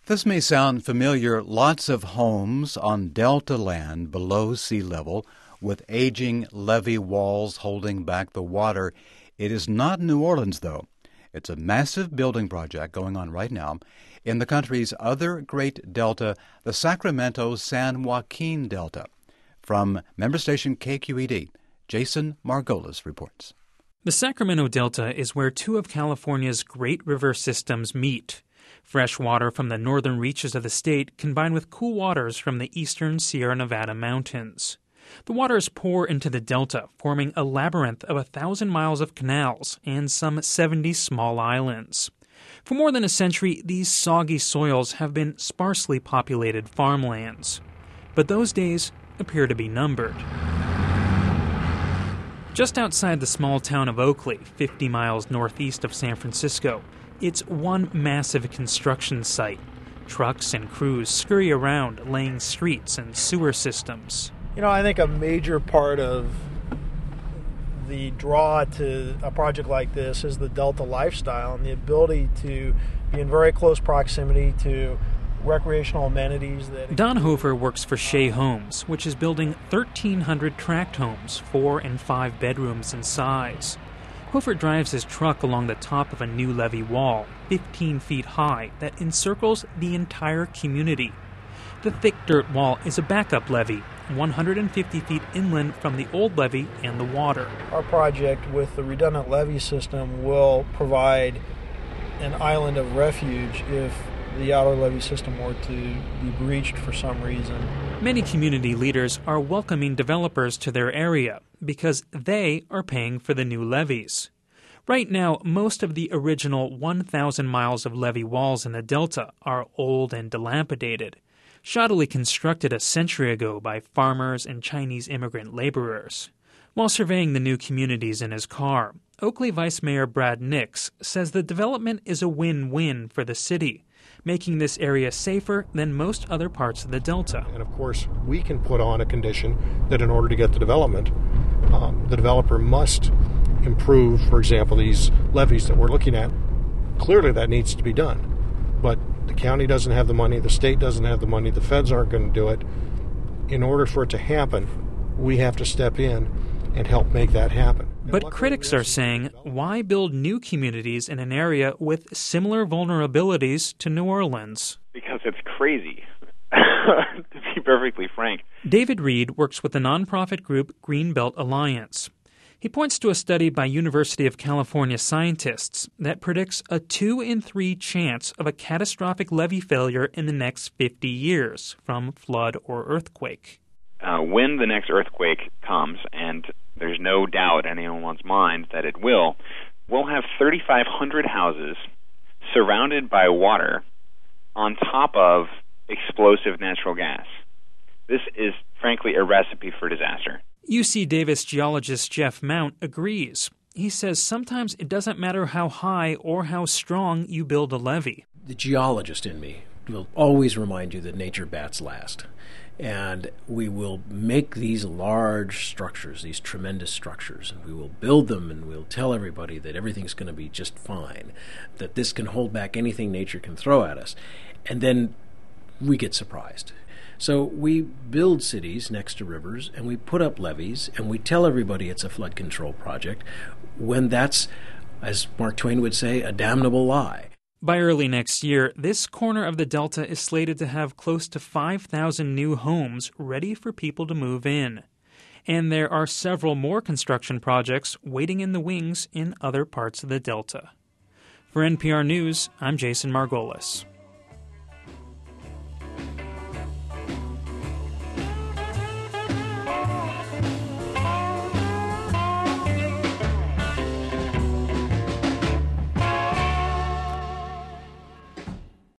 This may sound familiar. Lots of homes on delta land below sea level with aging levee walls holding back the water. It is not New Orleans, though. It's a massive building project going on right now in the country's other great delta, the Sacramento-San Joaquin Delta. From member station KQED, Jason Margolis reports. The Sacramento Delta is where two of California's great river systems meet. Fresh water from the northern reaches of the state combined with cool waters from the eastern Sierra Nevada mountains. The waters pour into the delta, forming a labyrinth of 1,000 miles of canals and some 70 small islands. For more than a century, these soggy soils have been sparsely populated farmlands. But those days appear to be numbered. Just outside the small town of Oakley, 50 miles northeast of San Francisco, it's one massive construction site. Trucks and crews scurry around, laying streets and sewer systems. I think a major part of the draw to a project like this is the Delta lifestyle and the ability to be in very close proximity to recreational amenities. Don Hofer works for Shea Homes, which is building 1,300 tract homes, 4 and 5 bedrooms in size. Hofer drives his truck along the top of a new levee wall, 15 feet high, that encircles the entire community. The thick dirt wall is a backup levee, 150 feet inland from the old levee and the water. Our project with the redundant levee system will provide an island of refuge if the outer levee system were to be breached for some reason. Many community leaders are welcoming developers to their area because they are paying for the new levees. Right now, most of the original 1,000 miles of levee walls in the Delta are old and dilapidated, shoddily constructed a century ago by farmers and Chinese immigrant laborers. While surveying the new communities in his car, Oakley Vice Mayor Brad Nix says the development is a win-win for the city, making this area safer than most other parts of the Delta. And of course, we can put on a condition that in order to get the development, the developer must improve, for example, these levees that we're looking at. Clearly that needs to be done. But the county doesn't have the money, the state doesn't have the money, the feds aren't going to do it. In order for it to happen, we have to step in and help make that happen. But critics are saying, why build new communities in an area with similar vulnerabilities to New Orleans? Because it's crazy, to be perfectly frank. David Reed works with the nonprofit group Greenbelt Alliance. He points to a study by University of California scientists that predicts a 2 in 3 chance of a catastrophic levee failure in the next 50 years from flood or earthquake. When the next earthquake comes, and there's no doubt in anyone's mind that it will, we'll have 3,500 houses surrounded by water on top of explosive natural gas. This is, frankly, a recipe for disaster. UC Davis geologist Jeff Mount agrees. He says sometimes it doesn't matter how high or how strong you build a levee. The geologist in me will always remind you that nature bats last. And we will make these large structures, these tremendous structures, and we will build them and we'll tell everybody that everything's going to be just fine, that this can hold back anything nature can throw at us. And then we get surprised. So we build cities next to rivers and we put up levees and we tell everybody it's a flood control project when that's, as Mark Twain would say, a damnable lie. By early next year, this corner of the Delta is slated to have close to 5,000 new homes ready for people to move in. And there are several more construction projects waiting in the wings in other parts of the Delta. For NPR News, I'm Jason Margolis.